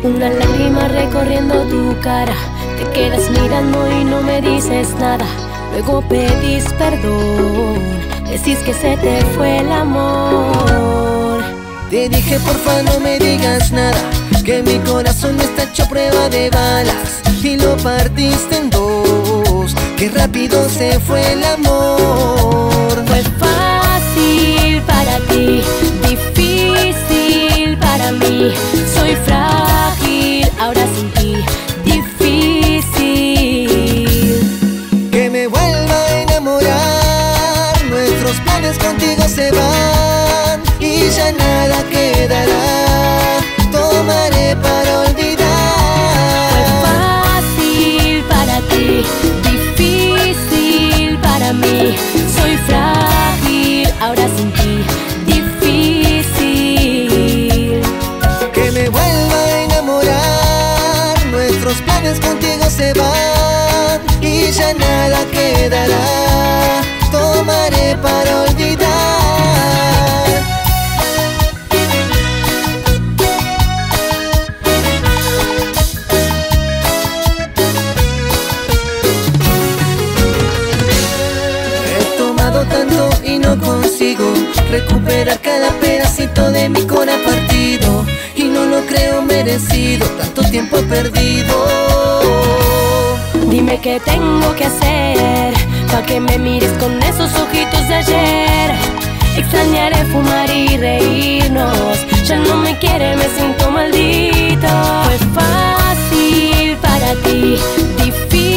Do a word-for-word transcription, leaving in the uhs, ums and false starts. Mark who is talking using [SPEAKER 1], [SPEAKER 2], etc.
[SPEAKER 1] Una lágrima recorriendo tu cara, te quedas mirando y no me dices nada. Luego pedís perdón, decís que se te fue el amor.
[SPEAKER 2] Te dije porfa no me digas nada, que mi corazón no está hecho prueba de balas. Y lo partiste en dos, que rápido se fue el amor.
[SPEAKER 1] Fue fácil para ti, difícil para mí. Soy frágil, ahora sin ti, difícil.
[SPEAKER 2] Que me vuelva a enamorar, nuestros planes contigo se van y ya nada quedará. Tomaré para olvidar.
[SPEAKER 1] Difícil para mí, soy frágil, ahora sin ti, difícil.
[SPEAKER 2] Que me vuelva a enamorar, nuestros planes contigo se van y ya nada quedará. Tomaré para olvidar. Tanto y no consigo recuperar cada pedacito de mi cora partido, y no lo creo merecido, tanto tiempo perdido.
[SPEAKER 1] Dime qué tengo que hacer pa' que me mires con esos ojitos de ayer. Extrañaré fumar y reírnos, ya no me quiere, me siento maldito. Fue fácil para ti, difícil